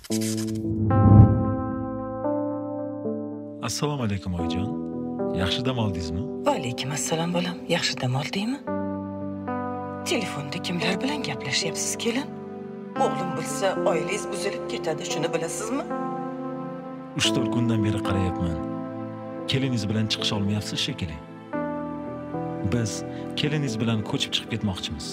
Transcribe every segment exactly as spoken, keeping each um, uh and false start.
Assalomu alaykum oyijon. Yaxshi dam oldingizmi? Va alaykum assalom bolam. Yaxshi dam oldingmi? Telefonda kimlar bilan gaplashyapsiz kelin? O'g'lim bilsa, oilangiz buzilib ketadi, shuni bilasizmi? uch to'rt kundan beri qarayapman. Keliningiz bilan chiqish olmayapsiz shekilli. Biz keliningiz bilan ko'chib chiqib ketmoqchimiz.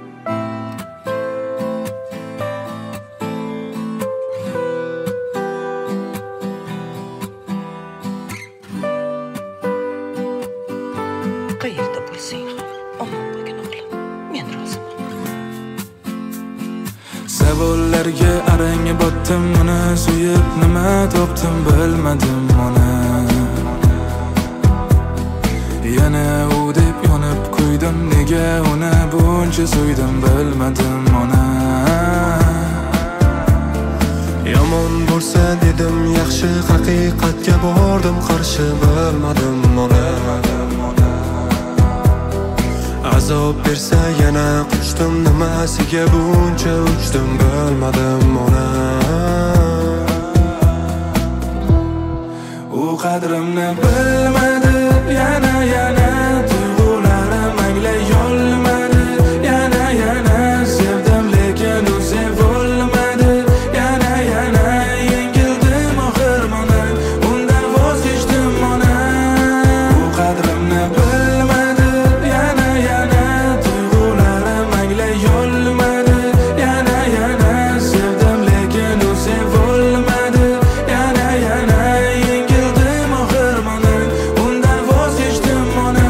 Qayerda bo'lsang ham omon bo'lgin o'g'lim. Men roziman. Savollarga arang botdim, uni suyib nima topdim bilmadim uni. Yana u deb yonib qo'ydim, nega uni buncha suydim bilmadim uni. Yomon bo'lsa dedim yaxshi, haqiqatga bordim qarshi bilmadim uni. Azob bersa yana quchdim, nimasiga buncha uchdim bilmadim uni. U qadrimni bilmadi, yana yana tuyg'ularim anglay olmadi. Yana yana sevdim lekin u sevilmadi. Yana yana yengildim oxir mana, undan voz kechdim mana. U qadrimni bilmadi, yana yana tuyg'ularim anglay olmadi. Yana yana sevdim lekin u sevilmadi. Yana yana yengildim oxir mana, undan voz kechdim mana.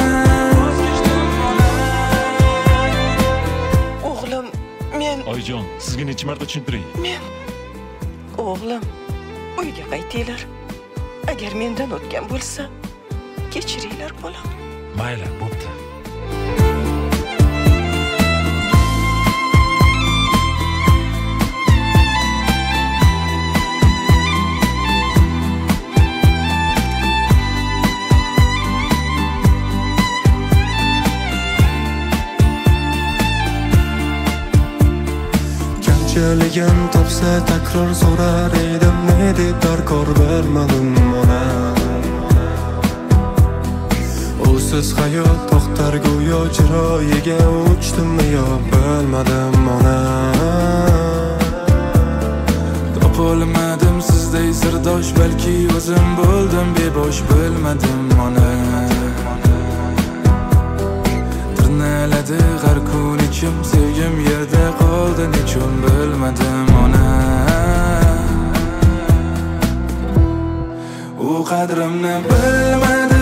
O'g'lim, men Oyijon, sizga necha marta tushuntiray? men o'g'lim, uyga qaytinglar. Agar mendan o'tgan bo'lsa, kechiringlar bolam. Mayli, bo'pti. Kamchiligim topsa takror so'rar edim, ne deb darkor bilmadim ona. Usiz hayot to'xtar go'yo, chiroyiga uchdimmi yo bilmadim ona. Topolmadim sizday sirdosh, balki o'zim bo'ldim bebosh bilmadim ona. Tirnaladi har kun ichim, sevgim yerda qoldi nechun bilmadim ona. U qadrimni bilmadi,